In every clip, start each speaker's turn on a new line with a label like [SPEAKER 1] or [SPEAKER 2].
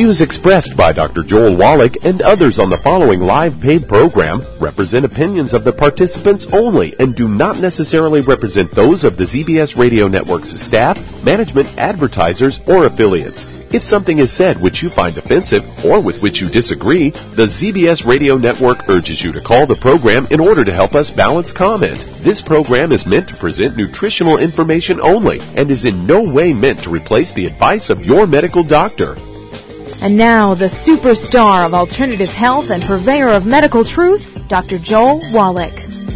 [SPEAKER 1] views expressed by Dr. Joel Wallach and others on the following live paid program represent opinions of the participants only and do not necessarily represent those of the ZBS Radio Network's staff, management, advertisers, or affiliates. If something is said which you find offensive or with which you disagree, the ZBS Radio Network urges you to call the program in order to help us balance comment. This program is meant to present nutritional information only and is in no way meant to replace the advice of your medical doctor.
[SPEAKER 2] And now, the superstar of alternative health and purveyor of medical truth, Dr. Joel Wallach.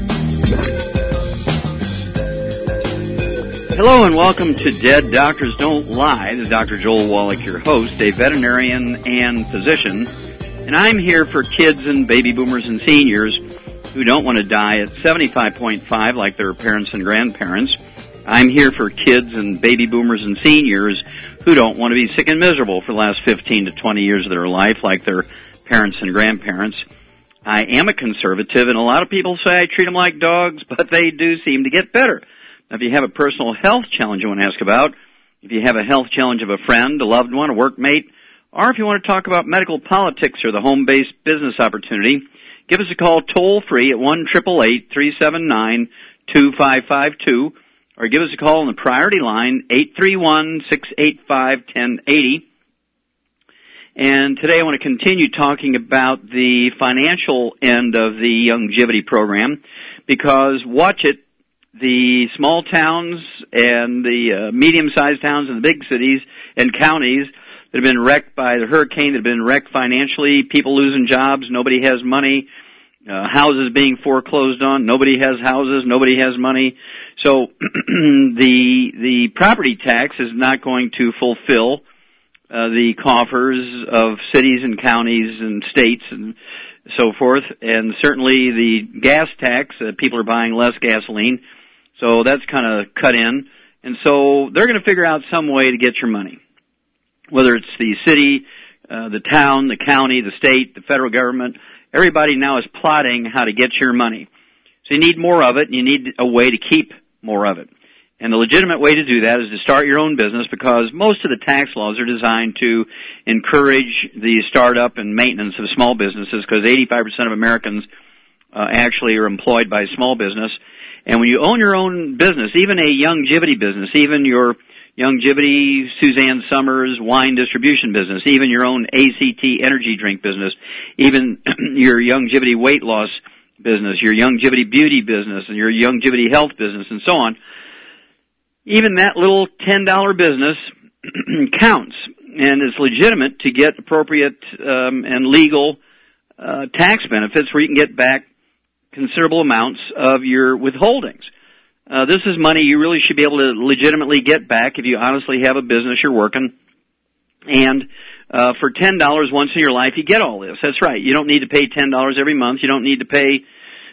[SPEAKER 3] Hello and welcome to Dead Doctors Don't Lie. This is Dr. Joel Wallach, your host, a veterinarian and physician. And I'm here for kids and baby boomers and seniors who don't want to die at 75.5 like their parents and grandparents. I'm here for kids and baby boomers and seniors who don't want to be sick and miserable for the last 15 to 20 years of their life like their parents and grandparents. I am a conservative, and a lot of people say I treat them like dogs, but they do seem to get better. Now, if you have a personal health challenge you want to ask about, if you have a health challenge of a friend, a loved one, a workmate, or if you want to talk about medical politics or the home-based business opportunity, give us a call toll-free at 1-888-379-2552, or give us a call on the priority line, 831-685-1080. And today I want to continue talking about the financial end of the longevity program, because watch it, the small towns and the medium-sized towns and the big cities and counties that have been wrecked by the hurricane, that have been wrecked financially, people losing jobs, nobody has money, houses being foreclosed on, nobody has houses, nobody has money. So the property tax is not going to fulfill the coffers of cities and counties and states and so forth. And certainly the gas tax, people are buying less gasoline, so that's kind of cut in. And so they're going to figure out some way to get your money, whether it's the city, the town, the county, the state, the federal government. Everybody now is plotting how to get your money. So you need more of it, and you need a way to keep more of it. And the legitimate way to do that is to start your own business, because most of the tax laws are designed to encourage the startup and maintenance of small businesses, because 85% of Americans actually are employed by small business. And when you own your own business, even a longevity business, even your longevity Suzanne Summers wine distribution business, even your own ACT energy drink business, even your longevity weight loss business, your longevity beauty business, and your longevity health business, and so on, even that little $10 business counts, and it's legitimate to get appropriate and legal tax benefits where you can get back considerable amounts of your withholdings. This is money you really should be able to legitimately get back if you honestly have a business you're working. And for $10 once in your life, you get all this. That's right. You don't need to pay $10 every month. You don't need to pay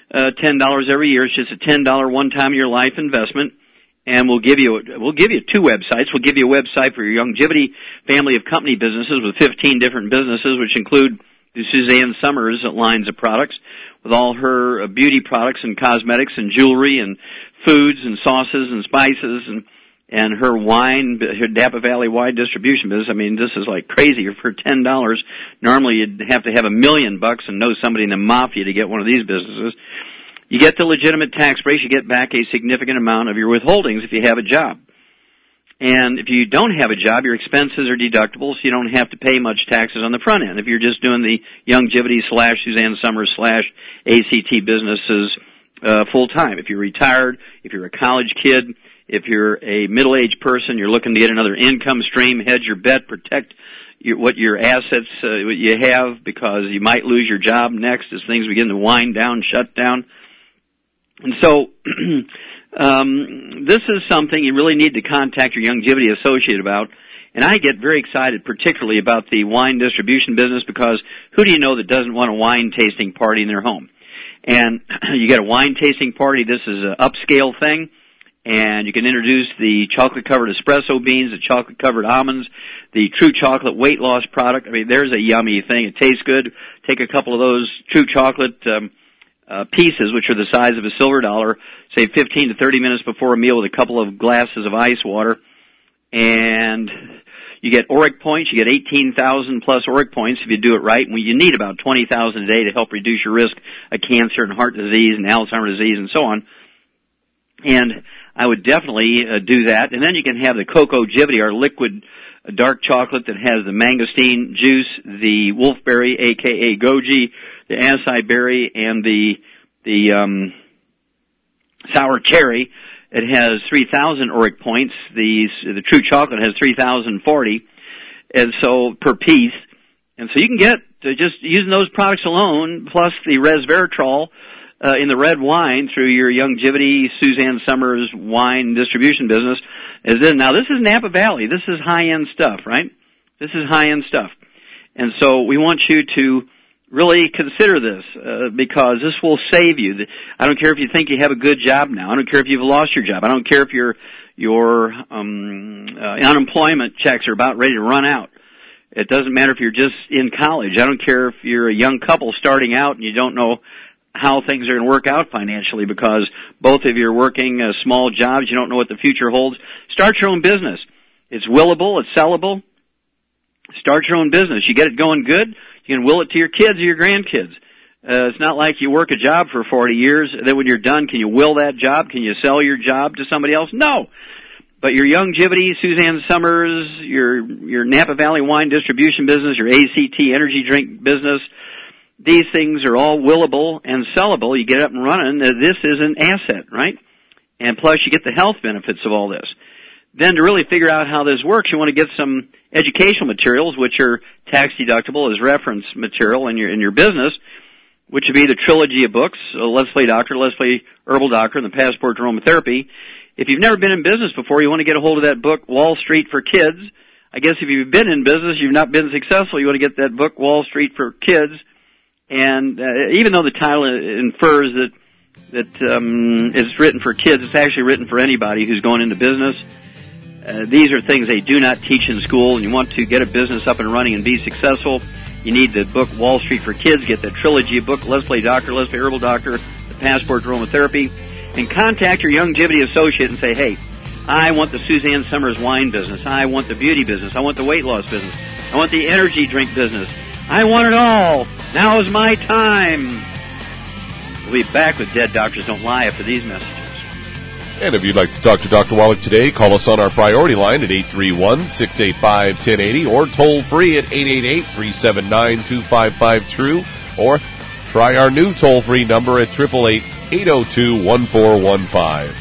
[SPEAKER 3] $10 every year. It's just a $10 one-time in your life investment. And we'll give you two websites. We'll give you a website for your longevity family of company businesses with 15 different businesses, which include the Suzanne Summers lines of products, with all her beauty products and cosmetics and jewelry and foods and sauces and spices, and her wine, her Napa Valley wine distribution business. I mean, this is like crazy. For $10, normally you'd have to have $1 million and know somebody in the mafia to get one of these businesses. You get the legitimate tax breaks. You get back a significant amount of your withholdings if you have a job. And if you don't have a job, your expenses are deductible, so you don't have to pay much taxes on the front end. If you're just doing the longevity / Suzanne Summers / ACT businesses full time. If you're retired, if you're a college kid, if you're a middle-aged person, you're looking to get another income stream, hedge your bet, protect what your assets what you have, because you might lose your job next as things begin to wind down, shut down. And so this is something you really need to contact your longevity associate about. And I get very excited particularly about the wine distribution business, because who do you know that doesn't want a wine tasting party in their home? And you get a wine tasting party. This is an upscale thing. And you can introduce the chocolate-covered espresso beans, the chocolate-covered almonds, the True Chocolate weight loss product. I mean, there's a yummy thing. It tastes good. Take a couple of those True Chocolate pieces, which are the size of a silver dollar, say 15 to 30 minutes before a meal with a couple of glasses of ice water, and You get ORIC points. You get 18,000 plus ORIC points if you do it right. And you need about 20,000 a day to help reduce your risk of cancer and heart disease and Alzheimer's disease and so on. And I would definitely do that. And then you can have the Cocogivity, our liquid dark chocolate that has the mangosteen juice, the wolfberry, aka goji, the acai berry, and the sour cherry. It has 3,000 ORIC points. The true chocolate has 3,040, and so per piece. And so you can get just using those products alone, plus the resveratrol in the red wine through your Youngevity Suzanne Summers wine distribution business. Now this is Napa Valley. This is high-end stuff, right? This is high-end stuff. And so we want you to really consider this because this will save you. I don't care if you think you have a good job now. I don't care if you've lost your job. I don't care if your unemployment checks are about ready to run out. It doesn't matter if you're just in college. I don't care if you're a young couple starting out and you don't know how things are going to work out financially because both of you are working small jobs. You don't know what the future holds. Start your own business. It's willable. It's sellable. Start your own business. You get it going good, you can will it to your kids or your grandkids. It's not like you work a job for 40 years, then when you're done, can you will that job? Can you sell your job to somebody else? No. But your Youngevity, Suzanne Summers, your Napa Valley wine distribution business, your ACT energy drink business, these things are all willable and sellable. You get up and running. This is an asset, right? And plus you get the health benefits of all this. Then to really figure out how this works, you want to get some educational materials, which are tax deductible as reference material in your business, which would be the trilogy of books, Let's Play Doctor, Let's Play Herbal Doctor, and the Passport to Aromatherapy. If you've never been in business before, you want to get a hold of that book, Wall Street for Kids. I guess if you've been in business, you've not been successful, you want to get that book, Wall Street for Kids. And even though the title infers that it's written for kids, it's actually written for anybody who's going into business. These are things they do not teach in school, and you want to get a business up and running and be successful. You need the book Wall Street for Kids. Get that trilogy book, Let's Play Doctor, Let's Play Herbal Doctor, the Passport to Aromatherapy, and contact your Youngevity associate and say, hey, I want the Suzanne Summers wine business. I want the beauty business. I want the weight loss business. I want the energy drink business. I want it all. Now is my time. We'll be back with Dead Doctors Don't Lie after these messages.
[SPEAKER 1] And if you'd like to talk to Dr. Wallach today, call us on our priority line at 831-685-1080 or toll free at 888-379-2553, or try our new toll-free number at 888-802-1415.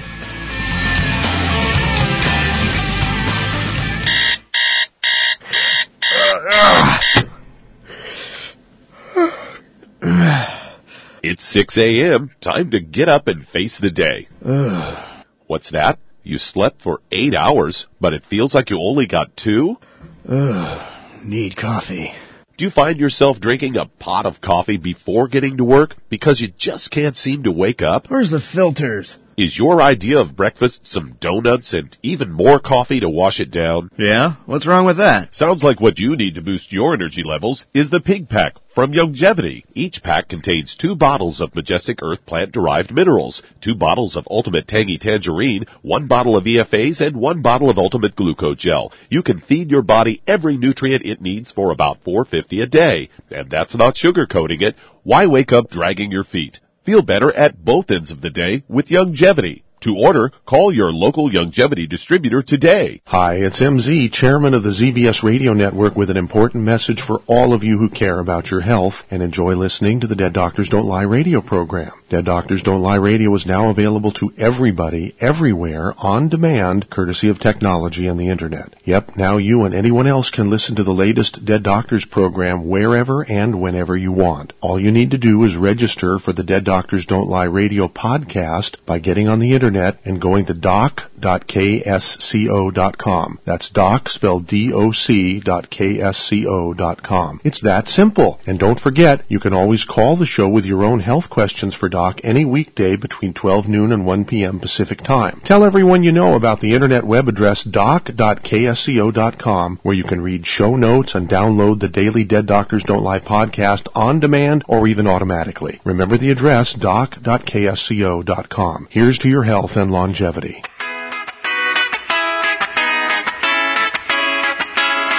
[SPEAKER 1] It's 6 a.m. Time to get up and face the day. What's that? You slept for 8 hours, but it feels like you only got 2?
[SPEAKER 4] Need coffee.
[SPEAKER 1] Do you find yourself drinking a pot of coffee before getting to work because you just can't seem to wake up?
[SPEAKER 4] Where's the filters?
[SPEAKER 1] Is your idea of breakfast some donuts and even more coffee to wash it down?
[SPEAKER 4] Yeah? What's wrong with that?
[SPEAKER 1] Sounds like what you need to boost your energy levels is the Pig Pack from Youngevity. Each pack contains 2 bottles of Majestic Earth plant-derived minerals, 2 bottles of Ultimate Tangy Tangerine, 1 bottle of EFAs, and 1 bottle of Ultimate Glucogel. You can feed your body every nutrient it needs for about $4.50 a day. And that's not sugarcoating it. Why wake up dragging your feet? Feel better at both ends of the day with Youngevity. To order, call your local Youngevity distributor today.
[SPEAKER 5] Hi, it's MZ, chairman of the ZBS Radio Network, with an important message for all of you who care about your health and enjoy listening to the Dead Doctors Don't Lie radio program. Dead Doctors Don't Lie radio is now available to everybody, everywhere, on demand, courtesy of technology and the Internet. Yep, now you and anyone else can listen to the latest Dead Doctors program wherever and whenever you want. All you need to do is register for the Dead Doctors Don't Lie radio podcast by getting on the Internet and going to doc.ksco.com. That's doc spelled doc.ksco.com. It's that simple. And don't forget, you can always call the show with your own health questions for Doc any weekday between 12 noon and 1 p.m. Pacific Time. Tell everyone you know about the internet web address doc.ksco.com, where you can read show notes and download the daily Dead Doctors Don't Lie podcast on demand or even automatically. Remember the address doc.ksco.com. Here's to your health and longevity.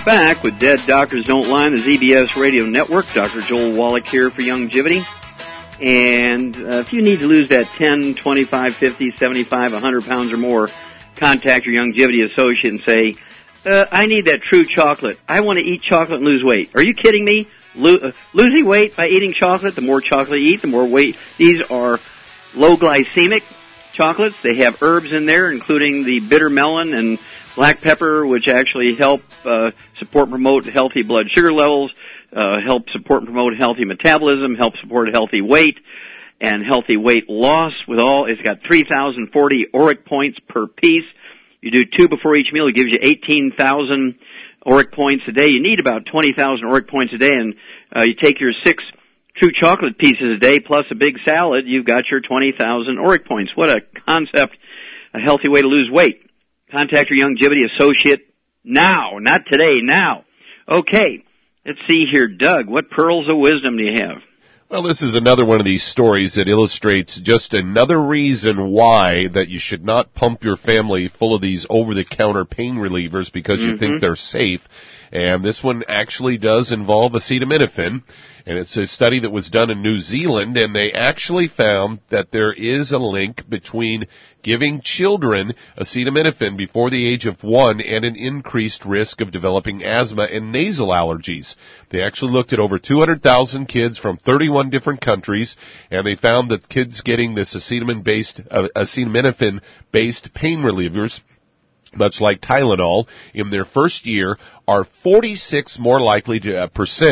[SPEAKER 3] back with Dead Doctors Don't Lie on the ZBS Radio Network. Dr. Joel Wallach here for Youngevity. And if you need to lose that 10, 25, 50, 75, 100 pounds or more, contact your Youngevity associate and say, I need that true chocolate. I want to eat chocolate and lose weight. Are you kidding me? Losing weight by eating chocolate? The more chocolate you eat, the more weight. These are low glycemic chocolates. They have herbs in there, including the bitter melon and black pepper, which actually help support and promote healthy blood sugar levels, help support and promote healthy metabolism, help support healthy weight and healthy weight loss. It's got 3,040 ORAC points per piece. You do 2 before each meal, it gives you 18,000 ORAC points a day. You need about 20,000 ORAC points a day, and you take your 6 true chocolate pieces a day plus a big salad, you've got your 20,000 ORAC points. What a concept, a healthy way to lose weight. Contact your Youngevity associate now, not today, now. Okay, let's see here. Doug, what pearls of wisdom do you have?
[SPEAKER 1] Well, this is another one of these stories that illustrates just another reason why that you should not pump your family full of these over-the-counter pain relievers because you think they're safe. And this one actually does involve acetaminophen. And it's a study that was done in New Zealand, and they actually found that there is a link between giving children acetaminophen before the age of 1 and an increased risk of developing asthma and nasal allergies. They actually looked at over 200,000 kids from 31 different countries, and they found that kids getting this acetaminophen-based pain relievers, much like Tylenol, in their first year are 46% more likely to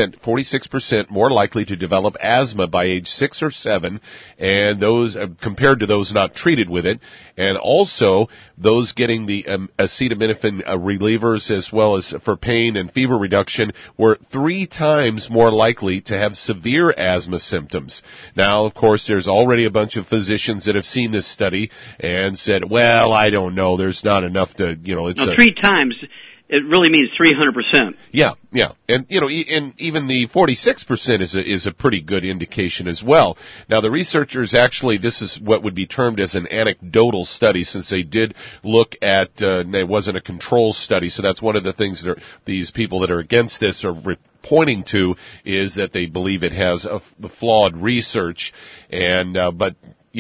[SPEAKER 1] develop asthma by age 6 or 7, and those compared to those not treated with it. And also those getting the acetaminophen relievers as well as for pain and fever reduction were 3 times more likely to have severe asthma symptoms. Now, of course, there's already a bunch of physicians that have seen this study and said, well, I don't know, there's not enough to, it's
[SPEAKER 3] 3 times. It really means 300%.
[SPEAKER 1] Yeah. And, and even the 46% is a pretty good indication as well. Now, the researchers actually, this is what would be termed as an anecdotal study since they did look at, it wasn't a control study, so that's one of the things that these people that are against this are pointing to is that they believe it has a flawed research. And, but,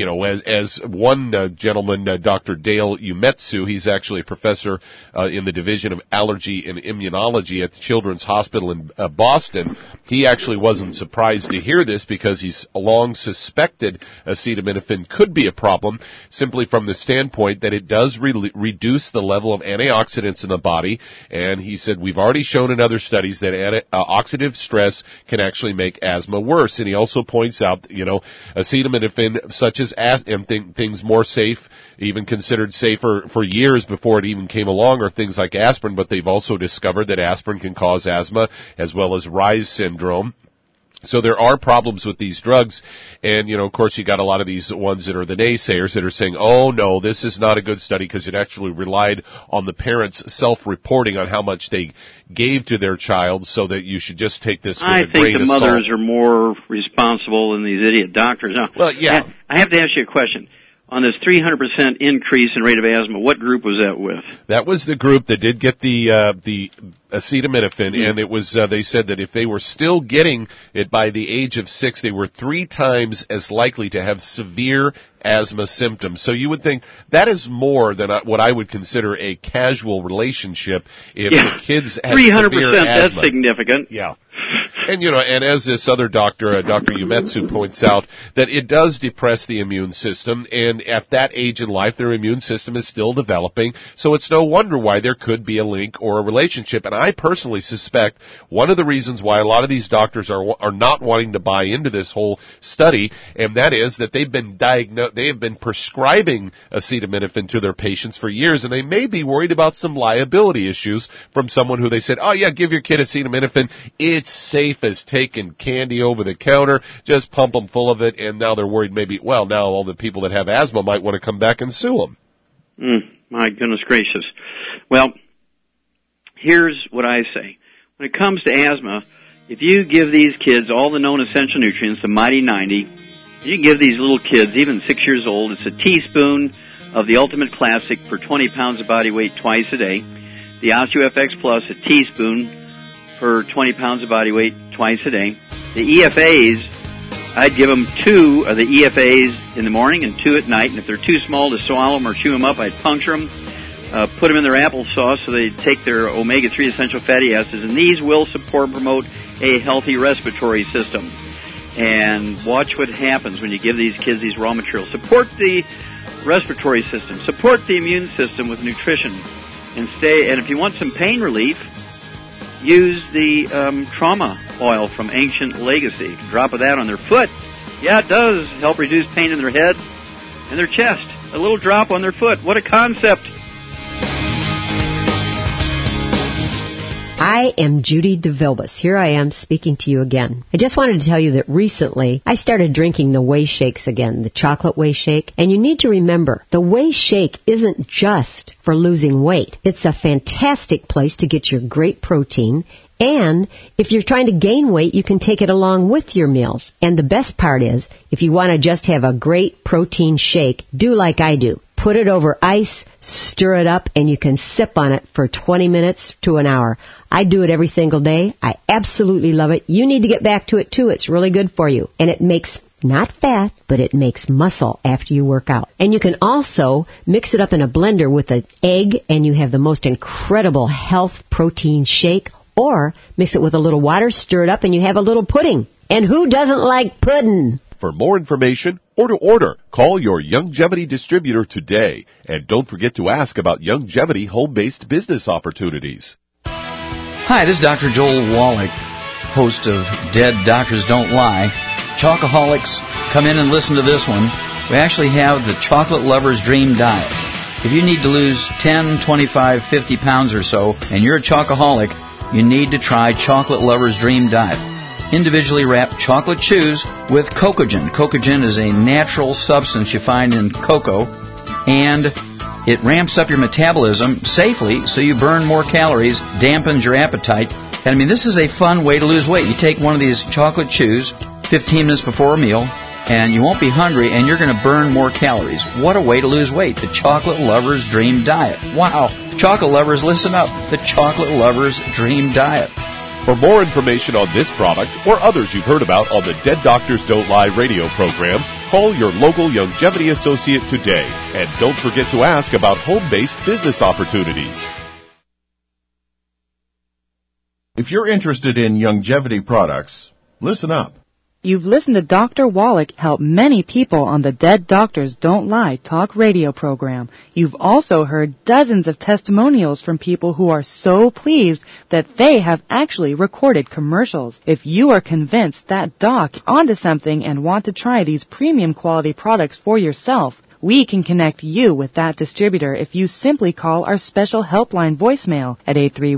[SPEAKER 1] as one gentleman, Dr. Dale Umetsu, he's actually a professor in the Division of Allergy and Immunology at the Children's Hospital in Boston. He actually wasn't surprised to hear this because he's long suspected acetaminophen could be a problem simply from the standpoint that it does reduce the level of antioxidants in the body. And he said, we've already shown in other studies that oxidative stress can actually make asthma worse. And he also points out, acetaminophen, such as things more safe, even considered safer for years before it even came along, are things like aspirin, but they've also discovered that aspirin can cause asthma as well as Reye's syndrome. So there are problems with these drugs, and, of course, you got a lot of these ones that are the naysayers that are saying, oh, no, this is not a good study because it actually relied on the parents self-reporting on how much they gave to their child, so that you should just take this with a grain of salt.
[SPEAKER 3] I think the mothers are more responsible than these idiot doctors. Now,
[SPEAKER 1] well, yeah.
[SPEAKER 3] I have to ask you a question. On this 300% increase in rate of asthma, what group was that with?
[SPEAKER 1] That was the group that did get the acetaminophen, and it was, they said that if they were still getting it by the age of 6, they were 3 times as likely to have severe asthma symptoms. So you would think that is more than what I would consider a casual relationship if the kids had 300%, severe asthma.
[SPEAKER 3] That's significant.
[SPEAKER 1] Yeah. And, and as this other doctor, Dr. Umetsu points out, that it does depress the immune system, and at that age in life, their immune system is still developing, so it's no wonder why there could be a link or a relationship. And I personally suspect one of the reasons why a lot of these doctors are not wanting to buy into this whole study, and that is that they've been prescribing acetaminophen to their patients for years, and they may be worried about some liability issues from someone who they said, oh yeah, give your kid acetaminophen, it's safe as taking candy over the counter, just pump them full of it, and now they're worried maybe, now all the people that have asthma might want to come back and sue them.
[SPEAKER 3] My goodness gracious. Well, here's what I say. When it comes to asthma, if you give these kids all the known essential nutrients, the Mighty 90, you can give these little kids, even 6 years old, it's a teaspoon of the Ultimate Classic for 20 pounds of body weight twice a day. The OsteoFX Plus, a teaspoon for 20 pounds of body weight twice a day. The EFAs, I'd give them 2 of the EFAs in the morning and 2 at night, and if they're too small to swallow them or chew them up, I'd puncture them, put them in their applesauce so they take their omega-3 essential fatty acids, and these will support and promote a healthy respiratory system. And watch what happens when you give these kids these raw materials. Support the respiratory system. Support the immune system with nutrition. And if you want some pain relief, use the trauma oil from Ancient Legacy. Drop of that on their foot. Yeah, it does help reduce pain in their head and their chest. A little drop on their foot. What a concept.
[SPEAKER 6] I am Judy DeVilbus. Here I am speaking to you again. I just wanted to tell you that recently I started drinking the Whey Shakes again, the chocolate Whey Shake. And you need to remember, the Whey Shake isn't just for losing weight. It's a fantastic place to get your great protein. And if you're trying to gain weight, you can take it along with your meals. And the best part is, if you want to just have a great protein shake, do like I do. Put it over ice, stir it up, and you can sip on it for 20 minutes to an hour. I do it every single day. I absolutely love it. You need to get back to it, too. It's really good for you. And it makes not fat, but it makes muscle after you work out. And you can also mix it up in a blender with an egg, and you have the most incredible health protein shake. Or mix it with a little water, stir it up, and you have a little pudding. And who doesn't like pudding?
[SPEAKER 1] For more information or to order, call your Youngevity distributor today. And don't forget to ask about Youngevity home-based business opportunities.
[SPEAKER 7] Hi, this is Dr. Joel Wallach, host of Dead Doctors Don't Lie. Chocoholics, come in and listen to this one. We actually have the Chocolate Lover's Dream Diet. If you need to lose 10, 25, 50 pounds or so, and you're a chocoholic, you need to try Chocolate Lover's Dream Diet. Individually wrapped chocolate chews with Cocogen. Cocogen is a natural substance you find in cocoa, and it ramps up your metabolism safely so you burn more calories, dampens your appetite. And I mean, this is a fun way to lose weight. You take one of these chocolate chews 15 minutes before a meal, and you won't be hungry, and you're going to burn more calories. What a way to lose weight. The Chocolate Lover's Dream Diet. Wow. Chocolate lovers, listen up. The Chocolate Lover's Dream Diet.
[SPEAKER 1] For more information on this product or others you've heard about on the Dead Doctors Don't Lie radio program, call your local Youngevity associate today. And don't forget to ask about home-based business opportunities.
[SPEAKER 8] If you're interested in Youngevity products, listen up.
[SPEAKER 9] You've listened to Dr. Wallach help many people on the Dead Doctors Don't Lie talk radio program. You've also heard dozens of testimonials from people who are so pleased that they have actually recorded commercials. If you are convinced that doc is onto something and want to try these premium quality products for yourself, we can connect you with that distributor if you simply call our special helpline voicemail at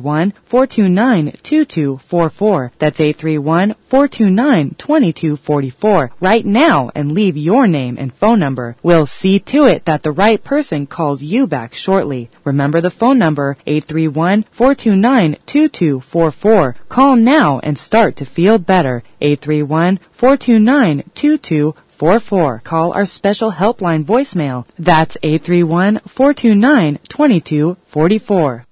[SPEAKER 9] 831-429-2244. That's 831-429-2244 right now and leave your name and phone number. We'll see to it that the right person calls you back shortly. Remember the phone number, 831-429-2244. Call now and start to feel better. 831-429-2244. Call our special helpline voicemail. That's 831-429-2244.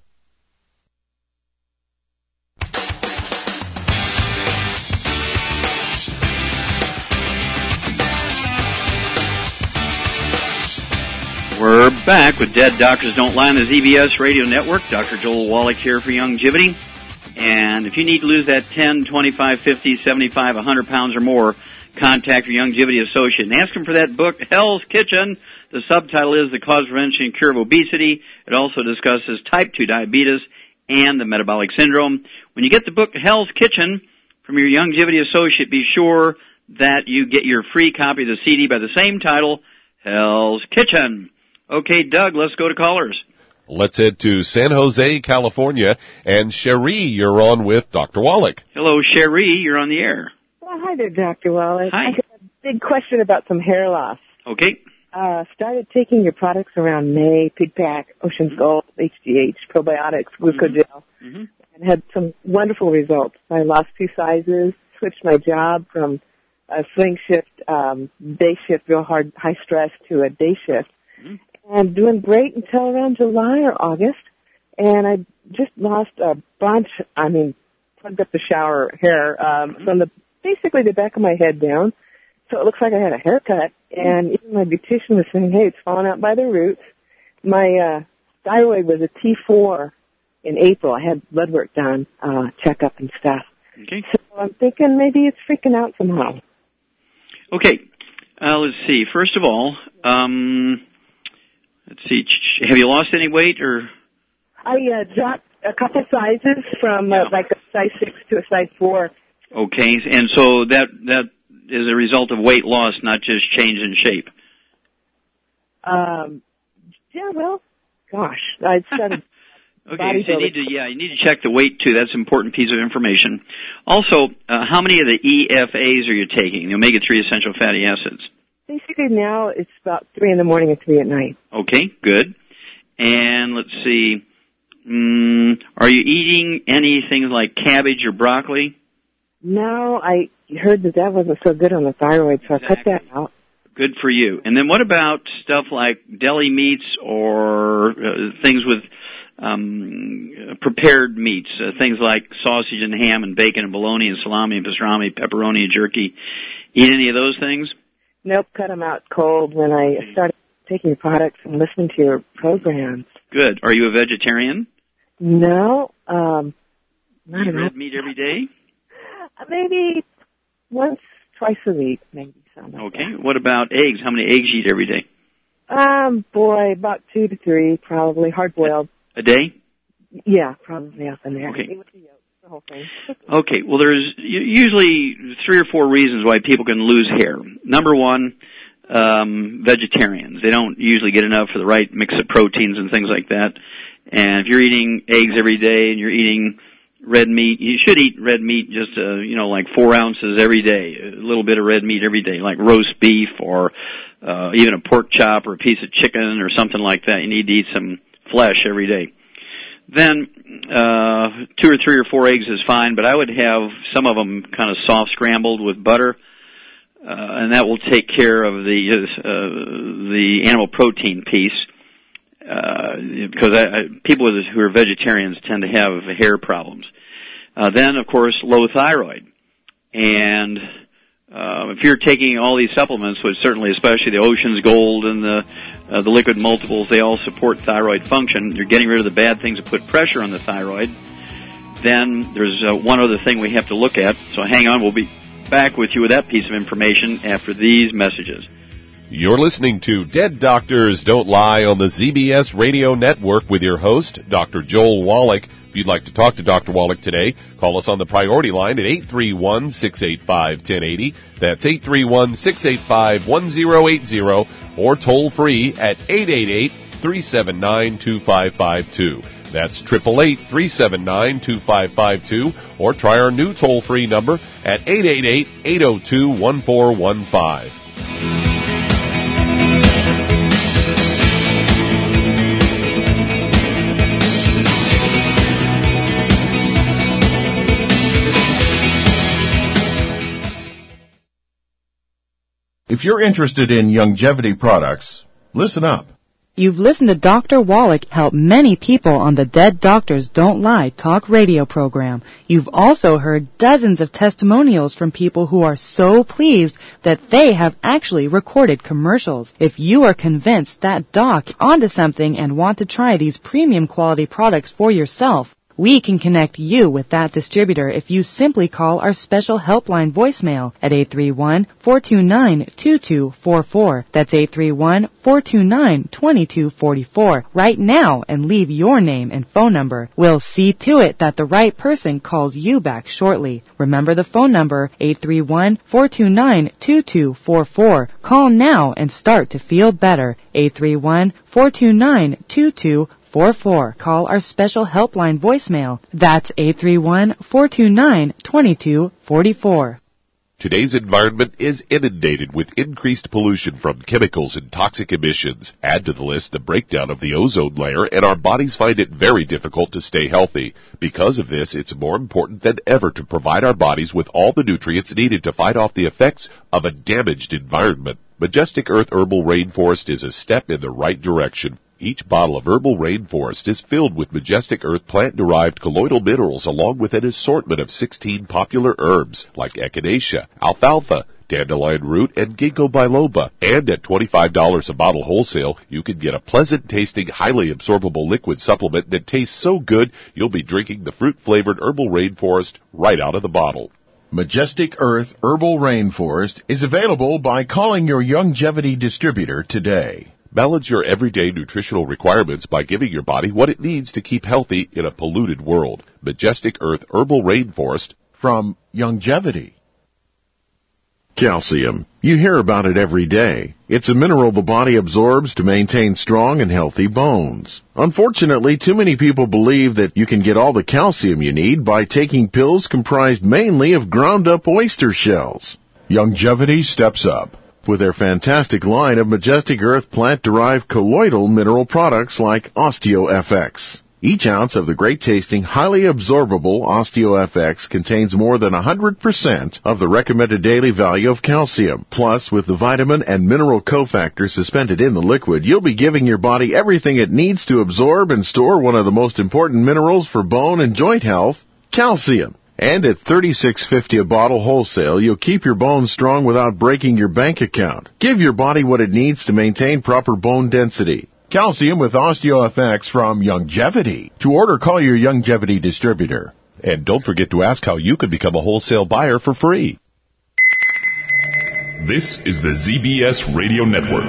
[SPEAKER 3] We're back with Dead Doctors Don't Lie on the ZBS Radio Network. Dr. Joel Wallach here for Youngevity. And if you need to lose that 10, 25, 50, 75, 100 pounds or more, contact your Youngevity associate and ask them for that book, Hell's Kitchen. The subtitle is The Cause, Prevention, and Cure of Obesity. It also discusses type 2 diabetes and the metabolic syndrome. When you get the book, Hell's Kitchen, from your Youngevity associate, be sure that you get your free copy of the CD by the same title, Hell's Kitchen. Okay, Doug, let's go to callers.
[SPEAKER 1] Let's head to San Jose, California. And Cherie, you're on with Dr. Wallach.
[SPEAKER 3] Hello, Cherie, you're on the air.
[SPEAKER 10] Well, hi there, Dr. Wallach.
[SPEAKER 3] Hi.
[SPEAKER 10] I have a big question about some hair loss.
[SPEAKER 3] Okay.
[SPEAKER 10] Started taking your products around May, Pig Pack, Ocean's Gold, HGH, probiotics, glucogel, and had some wonderful results. I lost 2 sizes, switched my job from a swing shift, day shift, real hard, high stress, to a day shift, and doing great until around July or August. And I just lost a bunch, plugged up the shower hair from basically the back of my head down. So it looks like I had a haircut. And even my beautician was saying, hey, it's falling out by the roots. My thyroid was a T4 in April. I had blood work done, checkup and stuff.
[SPEAKER 3] Okay.
[SPEAKER 10] So I'm thinking maybe it's freaking out somehow.
[SPEAKER 3] Okay. Let's see. First of all, let's see. Have you lost any weight or?
[SPEAKER 10] I dropped a couple sizes from like a size 6 to a size 4.
[SPEAKER 3] Okay, and so that is a result of weight loss, not just change in shape.
[SPEAKER 10] Yeah, well, gosh, I started.
[SPEAKER 3] Okay, so you need to check the weight too. That's an important piece of information. Also, how many of the EFAs are you taking? The omega-3 essential fatty acids.
[SPEAKER 10] Basically, now it's about 3 in the morning and 3 at night.
[SPEAKER 3] Okay, good. And let's see. Are you eating anything like cabbage or broccoli?
[SPEAKER 10] No, I heard that wasn't so good on the thyroid, so I cut that out.
[SPEAKER 3] Good for you. And then what about stuff like deli meats or things with prepared meats, things like sausage and ham and bacon and bologna and salami and pastrami, pepperoni and jerky? Eat any of those things?
[SPEAKER 10] Nope, cut them out cold when I started taking your products and listening to your programs.
[SPEAKER 3] Good. Are you a vegetarian?
[SPEAKER 10] No, not
[SPEAKER 3] Eat red meat every day?
[SPEAKER 10] Maybe once, twice a week, maybe something like
[SPEAKER 3] Okay. What about eggs? How many eggs you eat every day?
[SPEAKER 10] Boy, about 2 to 3, probably, hard-boiled.
[SPEAKER 3] A day?
[SPEAKER 10] Yeah, probably up in there.
[SPEAKER 3] Okay.
[SPEAKER 10] With the yolk, the whole thing.
[SPEAKER 3] Okay. Well, there's usually 3 or 4 reasons why people can lose hair. Number one, vegetarians. They don't usually get enough for the right mix of proteins and things like that. And if you're eating eggs every day and you're eating red meat, you should eat red meat just, like 4 ounces every day. A little bit of red meat every day, like roast beef or even a pork chop or a piece of chicken or something like that. You need to eat some flesh every day. Then 2 or 3 or 4 eggs is fine, but I would have some of them kind of soft scrambled with butter, and that will take care of the animal protein piece. Because people who are vegetarians tend to have hair problems. Then, of course, low thyroid. And if you're taking all these supplements, which certainly, especially the Ocean's Gold and the liquid multiples, they all support thyroid function. You're getting rid of the bad things that put pressure on the thyroid. Then there's one other thing we have to look at. So hang on, we'll be back with you with that piece of information after these messages.
[SPEAKER 1] You're listening to Dead Doctors Don't Lie on the ZBS Radio Network with your host, Dr. Joel Wallach. If you'd like to talk to Dr. Wallach today, call us on the priority line at 831-685-1080. That's 831-685-1080 or toll free at 888-379-2552. That's 888-379-2552 or try our new toll-free number at 888-802-1415.
[SPEAKER 8] If you're interested in longevity products, listen up.
[SPEAKER 9] You've listened to Dr. Wallach help many people on the Dead Doctors Don't Lie talk radio program. You've also heard dozens of testimonials from people who are so pleased that they have actually recorded commercials. If you are convinced that doc is onto something and want to try these premium quality products for yourself, we can connect you with that distributor if you simply call our special helpline voicemail at 831-429-2244. That's 831-429-2244 right now and leave your name and phone number. We'll see to it that the right person calls you back shortly. Remember the phone number, 831-429-2244. Call now and start to feel better. 831-429-2244. Call our special helpline voicemail. That's 831-429-2244.
[SPEAKER 1] Today's environment is inundated with increased pollution from chemicals and toxic emissions. Add to the list the breakdown of the ozone layer, and our bodies find it very difficult to stay healthy. Because of this, it's more important than ever to provide our bodies with all the nutrients needed to fight off the effects of a damaged environment. Majestic Earth Herbal Rainforest is a step in the right direction. Each bottle of Herbal Rainforest is filled with Majestic Earth plant-derived colloidal minerals along with an assortment of 16 popular herbs like echinacea, alfalfa, dandelion root, and ginkgo biloba. And at $25 a bottle wholesale, you can get a pleasant-tasting, highly absorbable liquid supplement that tastes so good you'll be drinking the fruit-flavored Herbal Rainforest right out of the bottle.
[SPEAKER 8] Majestic Earth Herbal Rainforest is available by calling your Youngevity distributor today.
[SPEAKER 1] Balance your everyday nutritional requirements by giving your body what it needs to keep healthy in a polluted world. Majestic Earth Herbal Rainforest
[SPEAKER 8] from Youngevity.
[SPEAKER 5] Calcium. You hear about it every day. It's a mineral the body absorbs to maintain strong and healthy bones. Unfortunately, too many people believe that you can get all the calcium you need by taking pills comprised mainly of ground-up oyster shells.
[SPEAKER 8] Youngevity steps up
[SPEAKER 5] with their fantastic line of Majestic Earth plant-derived colloidal mineral products like OsteoFX. Each ounce of the great-tasting, highly absorbable OsteoFX contains more than 100% of the recommended daily value of calcium. Plus, with the vitamin and mineral cofactors suspended in the liquid, you'll be giving your body everything it needs to absorb and store one of the most important minerals for bone and joint health, calcium. And at $36.50 a bottle wholesale, you'll keep your bones strong without breaking your bank account. Give your body what it needs to maintain proper bone density.
[SPEAKER 8] Calcium with OsteoFX from Youngevity. To order, call your Youngevity distributor.
[SPEAKER 1] And don't forget to ask how you can become a wholesale buyer for free.
[SPEAKER 11] This is the ZBS Radio Network.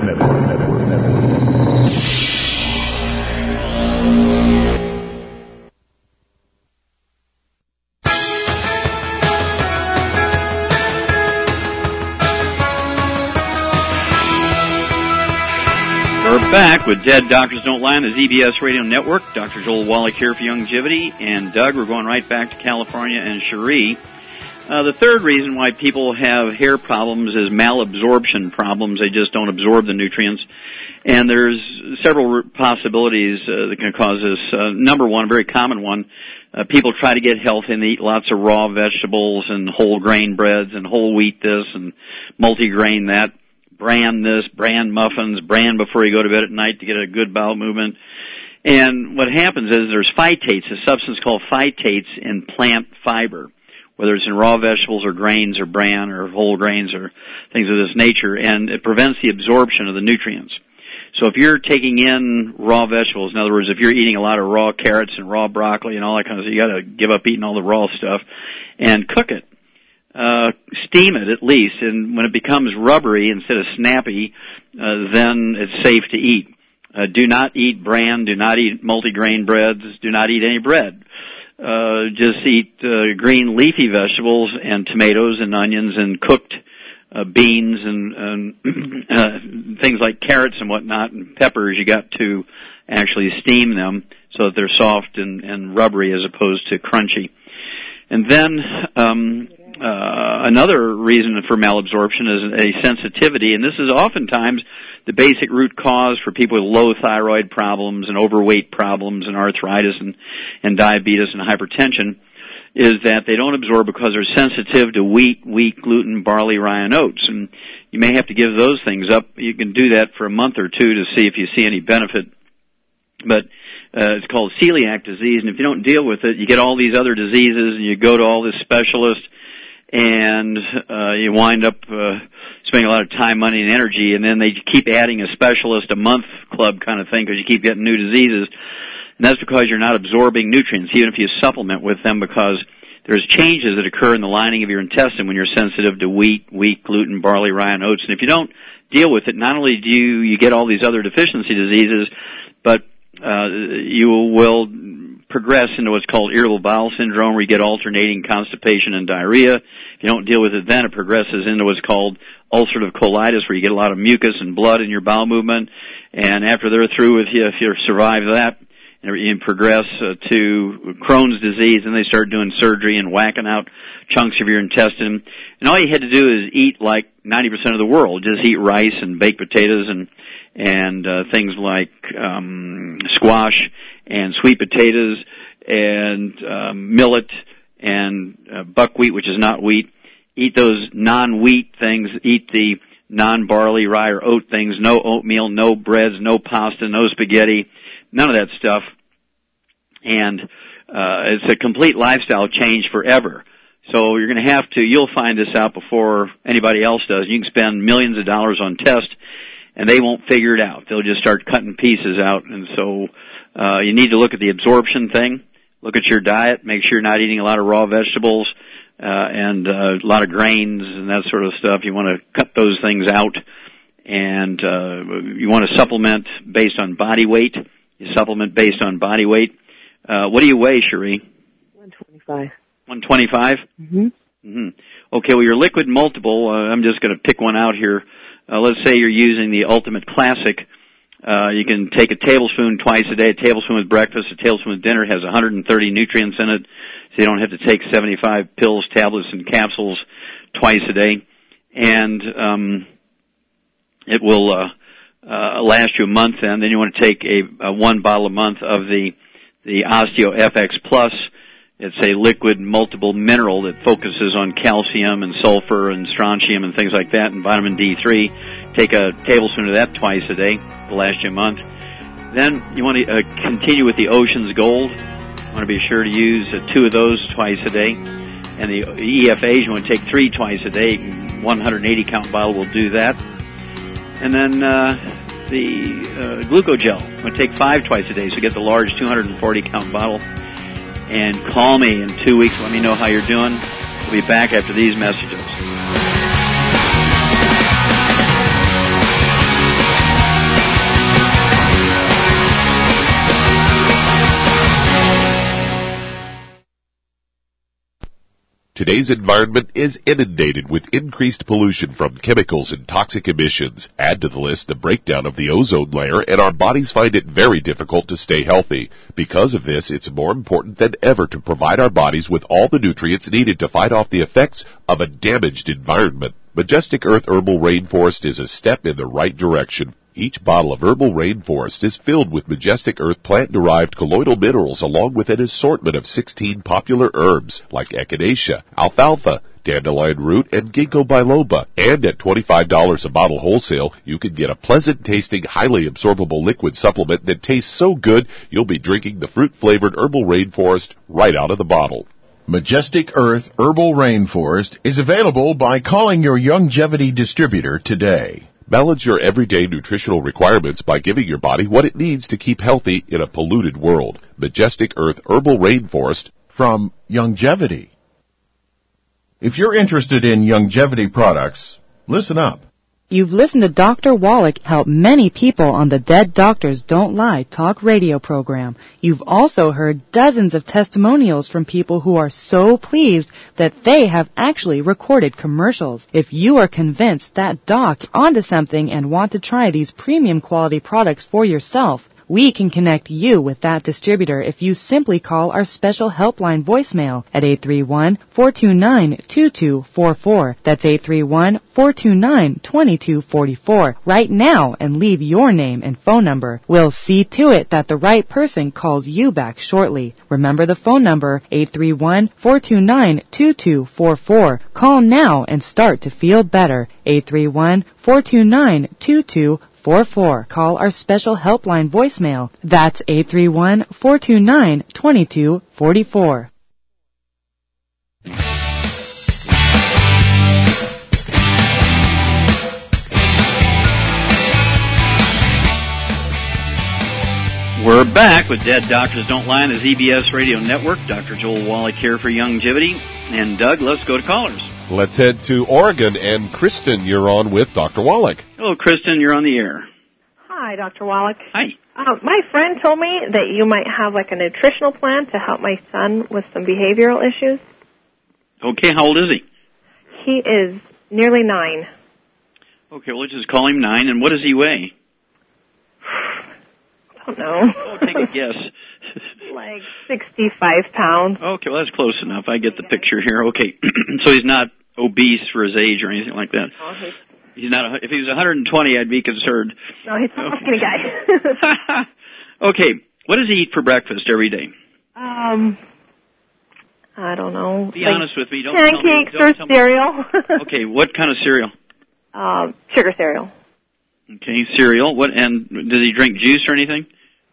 [SPEAKER 3] We're back with Dead Doctors Don't Lie on the ZBS Radio Network. Dr. Joel Wallach here for Youngevity. And Doug, we're going right back to California and Cherie. The third reason why people have hair problems is malabsorption problems. They just don't absorb the nutrients. And there's several possibilities that can cause this. Number one, a very common one, people try to get healthy and they eat lots of raw vegetables and whole grain breads and whole wheat this and multigrain that. Bran this, bran muffins, bran before you go to bed at night to get a good bowel movement. And what happens is there's phytates, a substance called phytates in plant fiber, whether it's in raw vegetables or grains or bran or whole grains or things of this nature, and it prevents the absorption of the nutrients. So if you're taking in raw vegetables, in other words, if you're eating a lot of raw carrots and raw broccoli and all that kind of stuff, you got to give up eating all the raw stuff and cook it. Steam it at least, and when it becomes rubbery instead of snappy, then it's safe to eat. Do not eat bran, do not eat multigrain breads, do not eat any bread. Just eat green leafy vegetables and tomatoes and onions and cooked beans and things like carrots and whatnot and peppers. You got to actually steam them so that they're soft and rubbery as opposed to crunchy. And then another reason for malabsorption is a sensitivity, and this is oftentimes the basic root cause for people with low thyroid problems and overweight problems and arthritis and diabetes and hypertension, is that they don't absorb because they're sensitive to wheat, gluten, barley, rye, and oats. And you may have to give those things up. You can do that for a month or two to see if you see any benefit. But it's called celiac disease, and if you don't deal with it, you get all these other diseases, and you go to all this specialist, and you wind up spending a lot of time, money, and energy, and then they keep adding a specialist a month club kind of thing because you keep getting new diseases. And that's because you're not absorbing nutrients, even if you supplement with them, because there's changes that occur in the lining of your intestine when you're sensitive to wheat, gluten, barley, rye, and oats. And if you don't deal with it, not only do you get all these other deficiency diseases, but you will progress into what's called irritable bowel syndrome, where you get alternating constipation and diarrhea. If you don't deal with it then, it progresses into what's called ulcerative colitis, where you get a lot of mucus and blood in your bowel movement. And after they're through with you, if you survive that, you progress to Crohn's disease, and they start doing surgery and whacking out chunks of your intestine. And all you had to do is eat like 90% of the world. Just eat rice and baked potatoes and things like squash and sweet potatoes and millet and buckwheat, which is not wheat. Eat those non-wheat things. Eat the non-barley, rye, or oat things, no oatmeal, no breads, no pasta, no spaghetti, none of that stuff. And it's a complete lifestyle change forever. So you're going to have to, you'll find this out before anybody else does. You can spend millions of dollars on tests, and they won't figure it out. They'll just start cutting pieces out. And so you need to look at the absorption thing, look at your diet, make sure you're not eating a lot of raw vegetables and a lot of grains and that sort of stuff. You want to cut those things out. And you want to supplement based on body weight. You supplement based on body weight. What do you weigh, Cherie?
[SPEAKER 10] 125.
[SPEAKER 3] 125?
[SPEAKER 10] Mm-hmm.
[SPEAKER 3] Mm-hmm. Okay, well, your liquid multiple, I'm just going to pick one out here. Let's say you're using the Ultimate Classic. You can take a tablespoon twice a day, a tablespoon with breakfast, a tablespoon with dinner. It has 130 nutrients in it, so you don't have to take 75 pills, tablets, and capsules twice a day. And it will last you a month, and then you want to take a 1 bottle a month of the Osteo FX Plus. It's a liquid multiple mineral that focuses on calcium and sulfur and strontium and things like that, and vitamin D3. Take a tablespoon of that twice a day. It'll last you a month. Then you want to continue with the Ocean's Gold. You want to be sure to use 2 of those twice a day. And the EFAs, you want to take 3 twice a day. 180-count bottle will do that. And then the Glucogel. You want to take 5 twice a day, so you get the large 240-count bottle. And call me in 2 weeks. Let me know how you're doing. We'll be back after these messages.
[SPEAKER 1] Today's environment is inundated with increased pollution from chemicals and toxic emissions. Add to the list the breakdown of the ozone layer, and our bodies find it very difficult to stay healthy. Because of this, it's more important than ever to provide our bodies with all the nutrients needed to fight off the effects of a damaged environment. Majestic Earth Herbal Rainforest is a step in the right direction. Each bottle of Herbal Rainforest is filled with Majestic Earth plant-derived colloidal minerals along with an assortment of 16 popular herbs like echinacea, alfalfa, dandelion root, and ginkgo biloba. And at $25 a bottle wholesale, you can get a pleasant-tasting, highly absorbable liquid supplement that tastes so good you'll be drinking the fruit-flavored Herbal Rainforest right out of the bottle.
[SPEAKER 8] Majestic Earth Herbal Rainforest is available by calling your Youngevity distributor today.
[SPEAKER 1] Balance your everyday nutritional requirements by giving your body what it needs to keep healthy in a polluted world. Majestic Earth Herbal Rainforest
[SPEAKER 8] from Youngevity. If you're interested in Youngevity products, listen up.
[SPEAKER 9] You've listened to Dr. Wallach help many people on the Dead Doctors Don't Lie talk radio program. You've also heard dozens of testimonials from people who are so pleased that they have actually recorded commercials. If you are convinced that Doc is onto something and want to try these premium quality products for yourself, we can connect you with that distributor if you simply call our special helpline voicemail at 831-429-2244. That's 831-429-2244 right now and leave your name and phone number. We'll see to it that the right person calls you back shortly. Remember the phone number, 831-429-2244. Call now and start to feel better. 831-429-2244. Call our special helpline voicemail. That's 831-429-2244.
[SPEAKER 3] We're back with Dead Doctors Don't Lie on the ZBS Radio Network. Dr. Joel Wallach here for Youngevity. And Doug, let's go to callers.
[SPEAKER 1] Let's head to Oregon, and Kristen, you're on with Dr. Wallach.
[SPEAKER 3] Hello, Kristen, you're on the air.
[SPEAKER 12] Hi, Dr. Wallach.
[SPEAKER 3] Hi.
[SPEAKER 12] My friend told me that you might have like a nutritional plan to help my son with some behavioral issues.
[SPEAKER 3] Okay, how old is he?
[SPEAKER 12] He is nearly 9.
[SPEAKER 3] Okay, well, let's just call him 9. And what does he weigh?
[SPEAKER 12] I don't know.
[SPEAKER 3] Oh, take a guess.
[SPEAKER 12] Like 65 pounds.
[SPEAKER 3] Okay, well, that's close enough. I get the picture here. Okay, so he's not obese for his age or anything like that.
[SPEAKER 12] Oh,
[SPEAKER 3] he's not. If he was 120, I'd be concerned.
[SPEAKER 12] No, he's not a skinny guy.
[SPEAKER 3] Okay, what does he eat for breakfast every day?
[SPEAKER 12] I don't know.
[SPEAKER 3] Be honest with me. Don't
[SPEAKER 12] pancakes
[SPEAKER 3] tell me,
[SPEAKER 12] or cereal.
[SPEAKER 3] Okay, what kind of cereal?
[SPEAKER 12] Sugar cereal.
[SPEAKER 3] Okay, cereal. What? And does he drink juice or anything?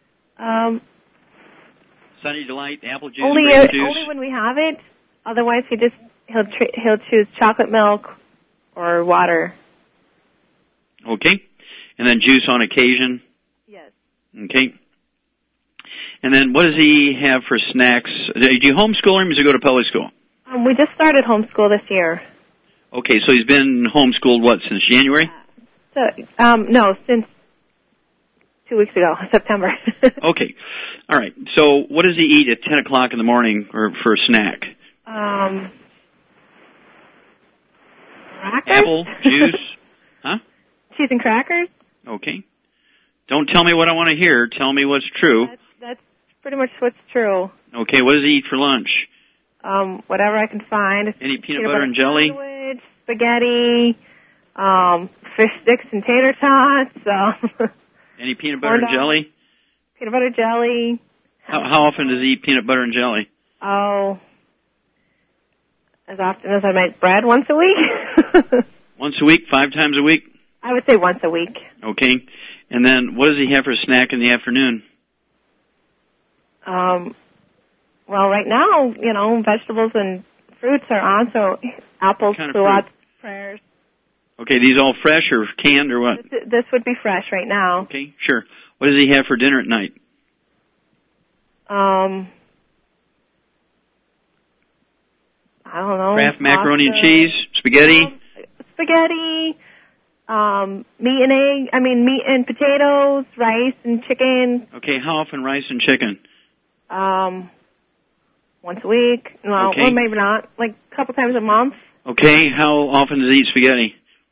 [SPEAKER 3] Sunny Delight, apple juice, grape juice?
[SPEAKER 12] Only when we have it. Otherwise, he'll choose chocolate milk or water.
[SPEAKER 3] Okay. And then juice on occasion?
[SPEAKER 12] Yes.
[SPEAKER 3] Okay. And then what does he have for snacks? Do you homeschool him or does he go to public school?
[SPEAKER 12] We just started homeschool this year.
[SPEAKER 3] Okay, so he's been homeschooled, what, since January?
[SPEAKER 12] No, since 2 weeks ago, September.
[SPEAKER 3] Okay. All right. So what does he eat at 10 o'clock in the morning or for a snack?
[SPEAKER 12] Crackers?
[SPEAKER 3] Apple, juice, huh?
[SPEAKER 12] Cheese and crackers.
[SPEAKER 3] Okay. Don't tell me what I want to hear. Tell me what's true.
[SPEAKER 12] That's pretty much what's true.
[SPEAKER 3] Okay, what does he eat for lunch?
[SPEAKER 12] Whatever I can find.
[SPEAKER 3] Any peanut butter and jelly?
[SPEAKER 12] Sandwich, spaghetti, fish sticks and tater tots.
[SPEAKER 3] Any peanut butter and jelly?
[SPEAKER 12] Peanut butter jelly.
[SPEAKER 3] How often does he eat peanut butter and jelly?
[SPEAKER 12] Oh, as often as I make bread, once a week.
[SPEAKER 3] Once a week, 5 times a week?
[SPEAKER 12] I would say once a week.
[SPEAKER 3] Okay. And then what does he have for a snack in the afternoon?
[SPEAKER 12] Well, right now, vegetables and fruits are on, so apples, salad, pears.
[SPEAKER 3] Okay, these all fresh or canned or what?
[SPEAKER 12] This would be fresh right now.
[SPEAKER 3] Okay, sure. What does he have for dinner at night?
[SPEAKER 12] I don't know.
[SPEAKER 3] Kraft macaroni and cheese, spaghetti?
[SPEAKER 12] Spaghetti, meat and potatoes, rice and chicken.
[SPEAKER 3] Okay, how often rice and chicken?
[SPEAKER 12] Once a week. Well,
[SPEAKER 3] okay.
[SPEAKER 12] Or maybe not. Like a couple times a month.
[SPEAKER 3] Okay, how often does he eat spaghetti?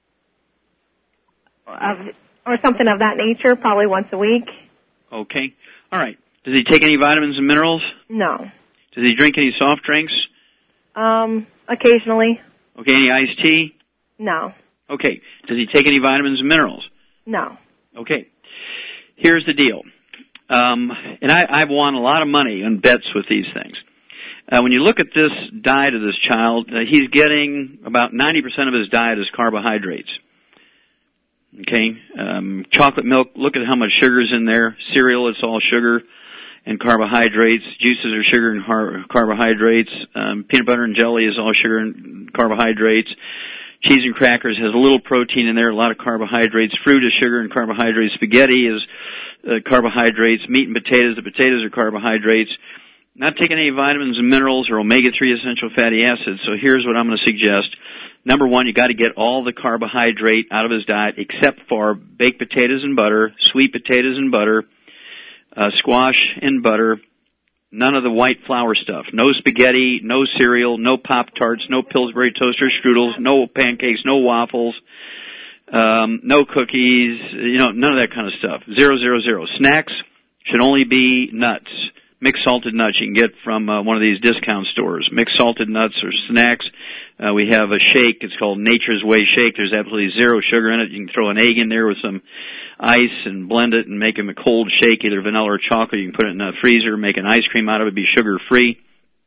[SPEAKER 12] Or something of that nature, probably once a week.
[SPEAKER 3] Okay. All right. Does he take any vitamins and minerals?
[SPEAKER 12] No.
[SPEAKER 3] Does he drink any soft drinks?
[SPEAKER 12] Occasionally.
[SPEAKER 3] Okay, any iced tea?
[SPEAKER 12] No.
[SPEAKER 3] Okay. Does he take any vitamins and minerals?
[SPEAKER 12] No.
[SPEAKER 3] Okay. Here's the deal. And I've won a lot of money on bets with these things. When you look at this diet of this child, he's getting about 90% of his diet is carbohydrates. Okay, chocolate milk, look at how much sugar is in there. Cereal, it's all sugar and carbohydrates. Juices are sugar and carbohydrates. Peanut butter and jelly is all sugar and carbohydrates. Cheese and crackers has a little protein in there, a lot of carbohydrates. Fruit is sugar and carbohydrates. Spaghetti is carbohydrates. Meat and potatoes, the potatoes are carbohydrates. Not taking any vitamins and minerals or omega-3 essential fatty acids. So here's what I'm going to suggest. Number one, you got to get all the carbohydrate out of his diet except for baked potatoes and butter, sweet potatoes and butter, squash and butter, none of the white flour stuff. No spaghetti, no cereal, no Pop-Tarts, no Pillsbury toaster strudels, no pancakes, no waffles, no cookies, none of that kind of stuff. 0, 0, 0. Snacks should only be nuts. Mixed salted nuts you can get from one of these discount stores. Mixed salted nuts or snacks. We have a shake. It's called Nature's Way Shake. There's absolutely 0 sugar in it. You can throw an egg in there with some ice and blend it and make him a cold shake, either vanilla or chocolate. You can put it in a freezer, make an ice cream out of it, be sugar-free.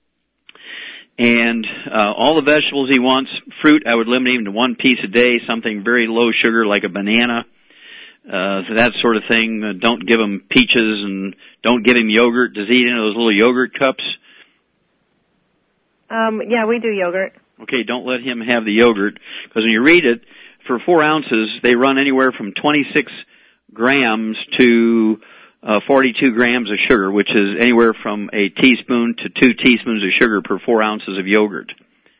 [SPEAKER 3] And all the vegetables he wants. Fruit, I would limit him to 1 piece a day, something very low sugar like a banana. So that sort of thing. Don't give him peaches and don't give him yogurt. Does he eat into those little yogurt cups?
[SPEAKER 12] Yeah, we do yogurt.
[SPEAKER 3] Okay, don't let him have the yogurt, because when you read it, for 4 ounces, they run anywhere from 26 grams to 42 grams of sugar, which is anywhere from a teaspoon to 2 teaspoons of sugar per 4 ounces of yogurt.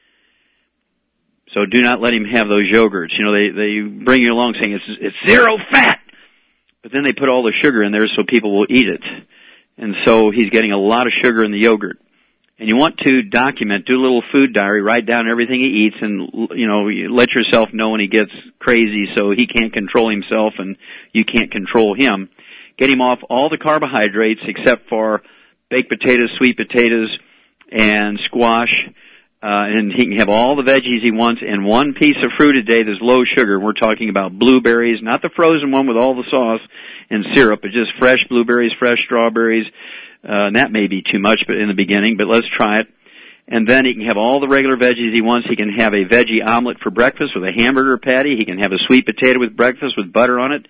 [SPEAKER 3] So do not let him have those yogurts. They bring you along saying it's 0 fat, but then they put all the sugar in there so people will eat it. And so he's getting a lot of sugar in the yogurt. And you want to document, do a little food diary, write down everything he eats, and, let yourself know when he gets crazy so he can't control himself and you can't control him. Get him off all the carbohydrates except for baked potatoes, sweet potatoes, and squash. And he can have all the veggies he wants and 1 piece of fruit a day that's low sugar. We're talking about blueberries, not the frozen one with all the sauce and syrup, but just fresh blueberries, fresh strawberries. And that may be too much but in the beginning, but let's try it. And then he can have all the regular veggies he wants. He can have a veggie omelet for breakfast with a hamburger patty. He can have a sweet potato with breakfast with butter on it.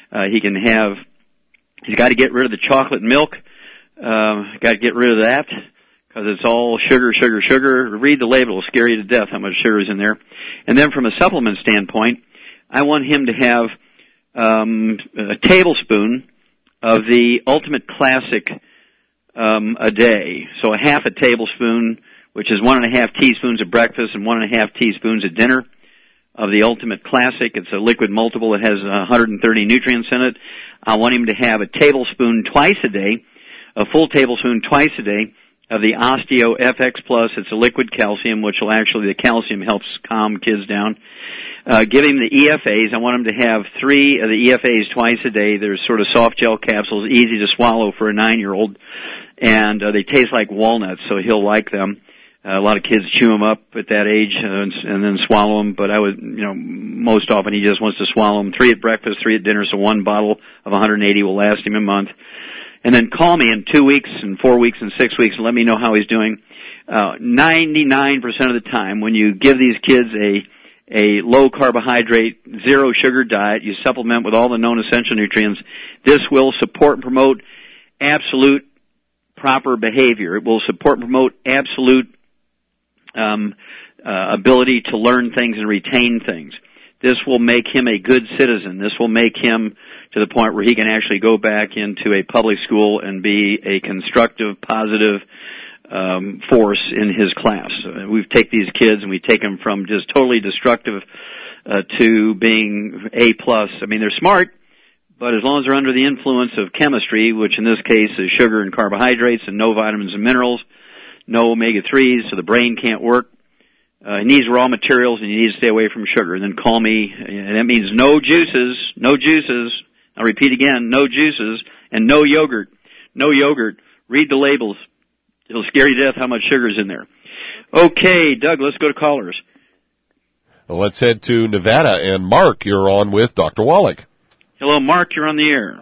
[SPEAKER 3] He's got to get rid of the chocolate milk. Got to get rid of that because it's all sugar, sugar, sugar. Read the label. It'll scare you to death how much sugar is in there. And then from a supplement standpoint, I want him to have a tablespoon of the Ultimate Classic a day. So a half a tablespoon, which is 1.5 teaspoons at breakfast and 1.5 teaspoons at dinner of the Ultimate Classic. It's a liquid multiple. It has 130 nutrients in it. I want him to have a tablespoon twice a day, a full tablespoon twice a day of the Osteo FX Plus. It's a liquid calcium, which will actually, the calcium helps calm kids down. Give him the EFAs. I want him to have 3 of the EFAs twice a day. They're sort of soft gel capsules, easy to swallow for a 9-year-old, and they taste like walnuts, so he'll like them. A lot of kids chew them up at that age and then swallow them, but most often he just wants to swallow them. 3 at breakfast, 3 at dinner, so 1 bottle of 180 will last him a month. And then call me in 2 weeks and 4 weeks and 6 weeks and let me know how he's doing. 99% of the time when you give these kids a low carbohydrate, zero sugar diet, you supplement with all the known essential nutrients, this will support and promote absolute proper behavior. It will support and promote absolute ability to learn things and retain things. This will make him a good citizen. This will make him to the point where he can actually go back into a public school and be a constructive, positive force in his class. We take these kids and we take them from just totally destructive to being A+. I mean, they're smart, but as long as they're under the influence of chemistry, which in this case is sugar and carbohydrates and no vitamins and minerals, no omega-3s, so the brain can't work. He needs raw materials, and you need to stay away from sugar. And then call me, and that means no juices. I'll repeat again, no juices, and no yogurt. No yogurt. Read the labels. It'll scare you to death how much sugar is in there. Okay, Doug, let's go to callers.
[SPEAKER 1] Well, let's head to Nevada, and Mark, you're on with Dr. Wallach.
[SPEAKER 3] Hello, Mark, you're on the air.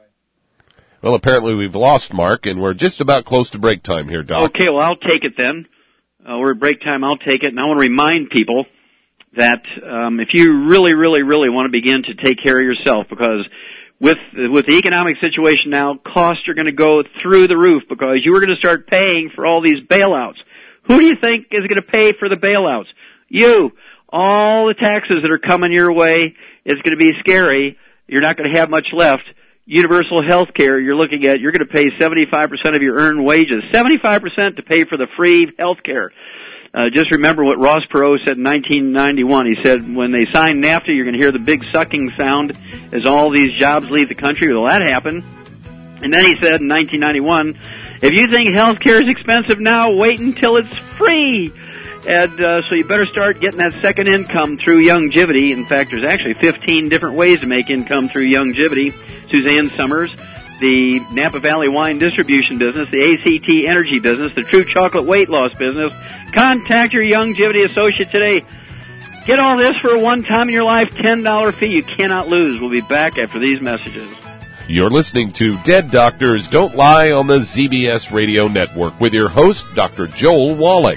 [SPEAKER 1] Well, apparently we've lost Mark, and we're just about close to break time here, Doc.
[SPEAKER 3] Okay, well, I'll take it then. We're at break time, I'll take it. And I want to remind people that if you really, really, really want to begin to take care of yourself, because with the economic situation now, costs are going to go through the roof because you are going to start paying for all these bailouts. Who do you think is going to pay for the bailouts? You. All the taxes that are coming your way, it's going to be scary. You're not going to have much left. Universal health care, you're going to pay 75% of your earned wages, 75% to pay for the free health care. Just remember what Ross Perot said in 1991. He said, when they sign NAFTA, you're going to hear the big sucking sound as all these jobs leave the country. Will that happen? And then he said in 1991, if you think health care is expensive now, wait until it's free. And so you better start getting that second income through Youngevity. In fact, there's actually 15 different ways to make income through Youngevity. Suzanne Summers, the Napa Valley Wine Distribution business, the ACT Energy business, the True Chocolate Weight Loss business. Contact your Youngevity associate today. Get all this for a one-time in your life $10 fee you cannot lose. We'll be back after these messages.
[SPEAKER 1] You're listening to Dead Doctors Don't Lie on the ZBS Radio Network with your host, Dr. Joel Wallach.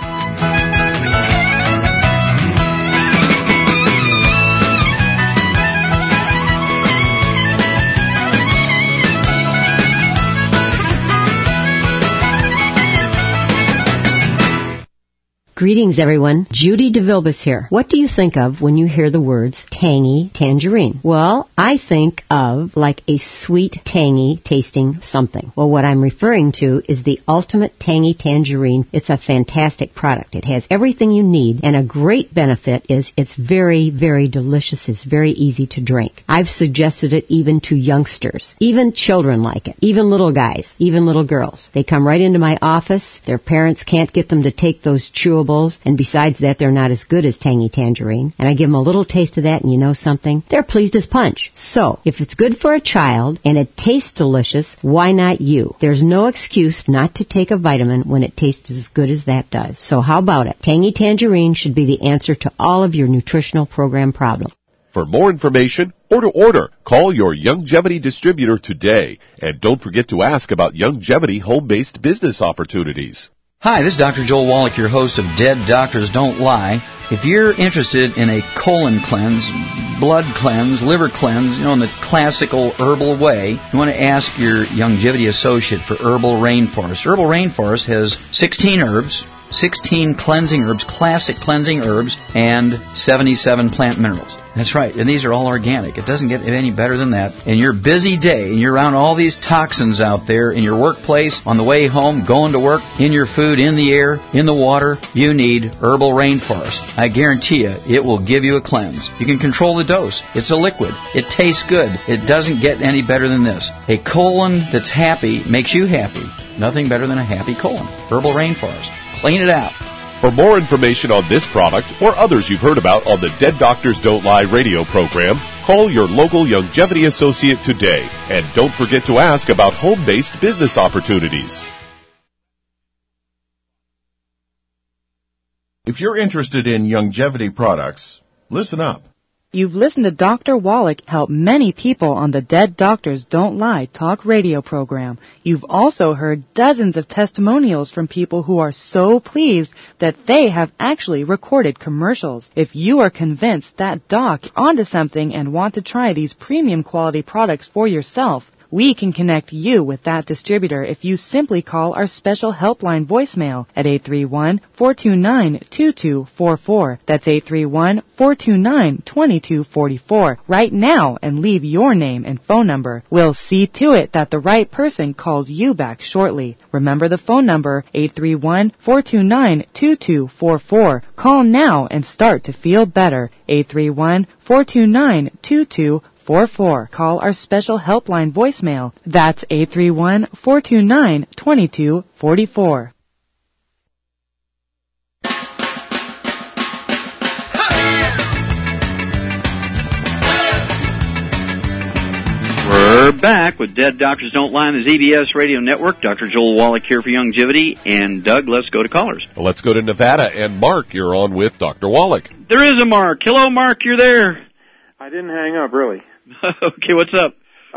[SPEAKER 6] Greetings, everyone. Judy DeVilbus here. What do you think of when you hear the words tangy tangerine? Well, I think of like a sweet, tangy tasting something. Well, what I'm referring to is the Ultimate Tangy Tangerine. It's a fantastic product. It has everything you need, and a great benefit is it's very, very delicious. It's very easy to drink. I've suggested it even to youngsters. Even children like it. Even little guys. Even little girls. They come right into my office. Their parents can't get them to take those chewables. And besides that, they're not as good as Tangy Tangerine. And I give them a little taste of that, and you know something? They're pleased as punch. So, if it's good for a child and it tastes delicious, why not you? There's no excuse not to take a vitamin when it tastes as good as that does. So how about it? Tangy Tangerine should be the answer to all of your nutritional program problems.
[SPEAKER 1] For more information or to order, call your Youngevity distributor today. And don't forget to ask about Youngevity home-based business opportunities.
[SPEAKER 7] Hi, this is Dr. Joel Wallach, your host of Dead Doctors Don't Lie. If you're interested in a colon cleanse, blood cleanse, liver cleanse, in the classical herbal way, you want to ask your Youngevity associate for Herbal Rainforest. Herbal Rainforest has 16 herbs, 16 cleansing herbs, classic cleansing herbs, and 77 plant minerals. That's right, and these are all organic. It doesn't get any better than that. In your busy day, and you're around all these toxins out there in your workplace, on the way home, going to work, in your food, in the air, in the water, you need Herbal Rainforest. I guarantee you, it will give you a cleanse. You can control the dose. It's a liquid. It tastes good. It doesn't get any better than this. A colon that's happy makes you happy. Nothing better than a happy colon. Herbal Rainforest. Clean it out.
[SPEAKER 1] For more information on this product or others you've heard about on the Dead Doctors Don't Lie radio program, call your local Youngevity associate today. And don't forget to ask about home-based business opportunities.
[SPEAKER 8] If you're interested in Youngevity products, listen up.
[SPEAKER 9] You've listened to Dr. Wallach help many people on the Dead Doctors Don't Lie talk radio program. You've also heard dozens of testimonials from people who are so pleased that they have actually recorded commercials. If you are convinced that doc is onto something and want to try these premium quality products for yourself, we can connect you with that distributor if you simply call our special helpline voicemail at 831-429-2244. That's 831-429-2244 right now and leave your name and phone number. We'll see to it that the right person calls you back shortly. Remember the phone number, 831-429-2244. Call now and start to feel better. 831-429-2244. Call our special helpline voicemail. That's 831-429-2244.
[SPEAKER 3] We're back with Dead Doctors Don't Lie on the ZBS Radio Network. Dr. Joel Wallach here for Youngevity. And Doug, let's go to callers.
[SPEAKER 1] Well, let's go to Nevada. And Mark, you're on with Dr. Wallach.
[SPEAKER 3] There is a Mark. Hello, Mark. You're there.
[SPEAKER 13] I didn't hang up, really.
[SPEAKER 3] Okay, what's up?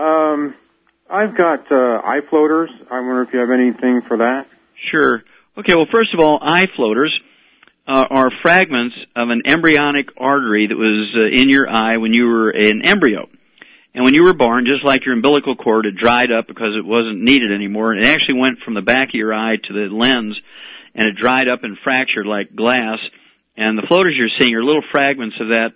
[SPEAKER 13] I've got eye floaters. I wonder if you have anything for that.
[SPEAKER 3] Sure. Okay, well, first of all, eye floaters are fragments of an embryonic artery that was in your eye when you were an embryo. And when you were born, just like your umbilical cord, it dried up because it wasn't needed anymore. It actually went from the back of your eye to the lens, and it dried up and fractured like glass. And the floaters you're seeing are little fragments of that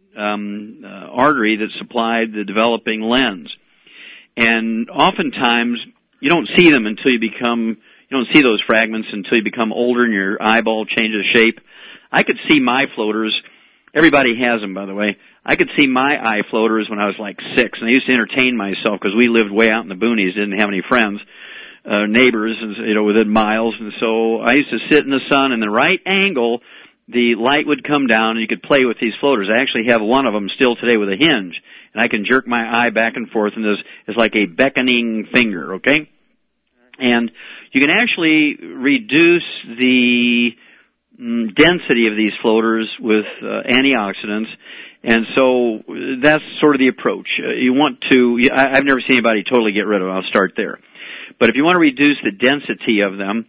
[SPEAKER 3] artery that supplied the developing lens. And oftentimes, you don't see them until you don't see those fragments until you become older and your eyeball changes shape. I could see my floaters. Everybody has them, by the way. I could see my eye floaters when I was like 6, and I used to entertain myself because we lived way out in the boonies, didn't have any friends, neighbors, within miles. And so I used to sit in the sun in the right angle. The light would come down and you could play with these floaters. I actually have one of them still today with a hinge, and I can jerk my eye back and forth, and it's like a beckoning finger, okay? And you can actually reduce the density of these floaters with antioxidants, and so that's sort of the approach. I've never seen anybody totally get rid of them. I'll start there. But if you want to reduce the density of them,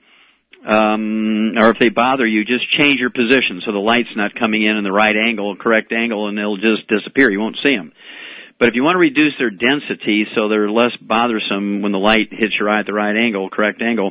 [SPEAKER 3] or if they bother you, just change your position so the light's not coming in the right angle, correct angle, and they'll just disappear. You won't see them. But if you want to reduce their density so they're less bothersome when the light hits your eye at the right angle, correct angle,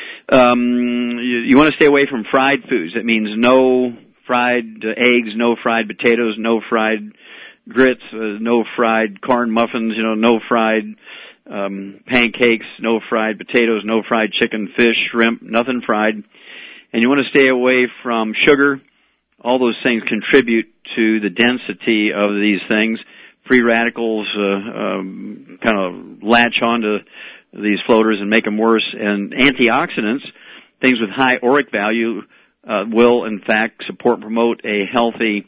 [SPEAKER 3] you want to stay away from fried foods. That means no fried eggs, no fried potatoes, no fried grits, no fried corn muffins, no fried pancakes, no fried potatoes, no fried chicken, fish, shrimp, nothing fried. And you want to stay away from sugar. All those things contribute to the density of these things. Free radicals kind of latch onto these floaters and make them worse. And antioxidants, things with high auric value, will in fact support and promote a healthy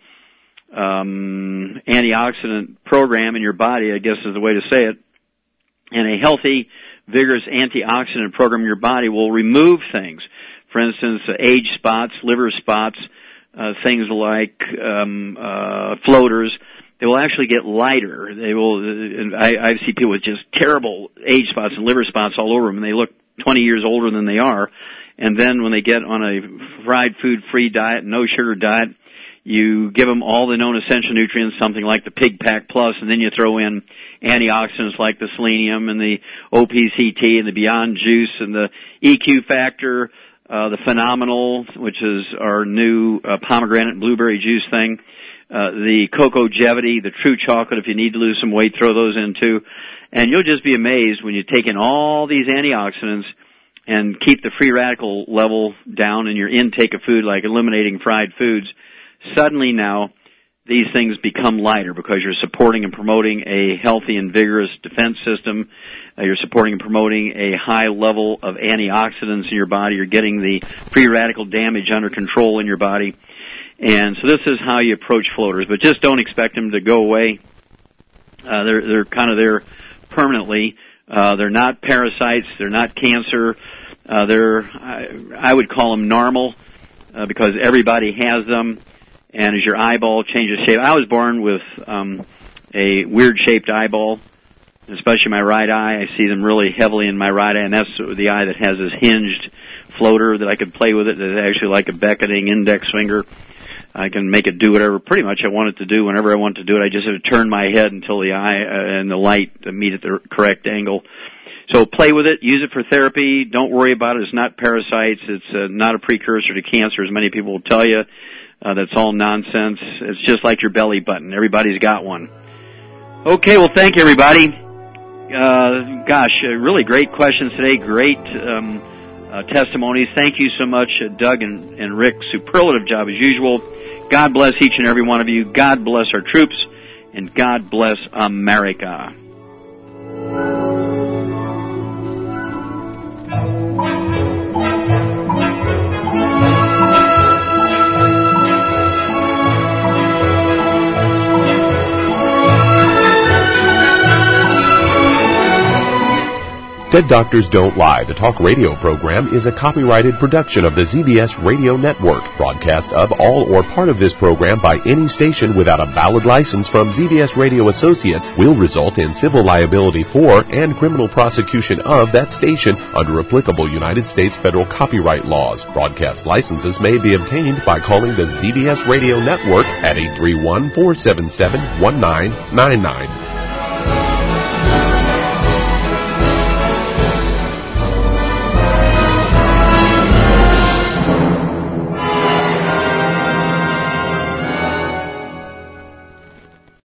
[SPEAKER 3] antioxidant program in your body, I guess is the way to say it. And a healthy, vigorous antioxidant program in your body will remove things. For instance, age spots, liver spots, things like floaters. They will actually get lighter. They will. I see people with just terrible age spots and liver spots all over them, and they look 20 years older than they are. And then when they get on a fried food-free diet, no sugar diet, you give them all the known essential nutrients, something like the Pig Pack Plus, and then you throw in antioxidants like the selenium and the OPCT and the Beyond Juice and the EQ Factor, the Phenomenal, which is our new pomegranate and blueberry juice thing, the Cocogevity, the True Chocolate. If you need to lose some weight, throw those in too. And you'll just be amazed when you take in all these antioxidants and keep the free radical level down in your intake of food, like eliminating fried foods. Suddenly now, these things become lighter because you're supporting and promoting a healthy and vigorous defense system. You're supporting and promoting a high level of antioxidants in your body. You're getting the free radical damage under control in your body. And so this is how you approach floaters. But just don't expect them to go away. They're kind of there permanently. They're not parasites. They're not cancer. I would call them normal because everybody has them. And as your eyeball changes shape, I was born with a weird-shaped eyeball, especially my right eye. I see them really heavily in my right eye, and that's the eye that has this hinged floater that I could play with it. That's actually like a beckoning index finger. I can make it do whatever pretty much I want it to do whenever I want to do it. I just have to turn my head until the eye and the light meet at the correct angle. So play with it. Use it for therapy. Don't worry about it. It's not parasites. It's not a precursor to cancer, as many people will tell you. That's all nonsense. It's just like your belly button. Everybody's got one. Okay, well, thank you, everybody. Really great questions today. Great testimonies. Thank you so much, Doug and Rick. Superlative job as usual. God bless each and every one of you. God bless our troops. And God bless America.
[SPEAKER 1] Dead Doctors Don't Lie, the talk radio program, is a copyrighted production of the ZBS Radio Network. Broadcast of all or part of this program by any station without a valid license from ZBS Radio Associates will result in civil liability for and criminal prosecution of that station under applicable United States federal copyright laws. Broadcast licenses may be obtained by calling the ZBS Radio Network at 831-477-1999.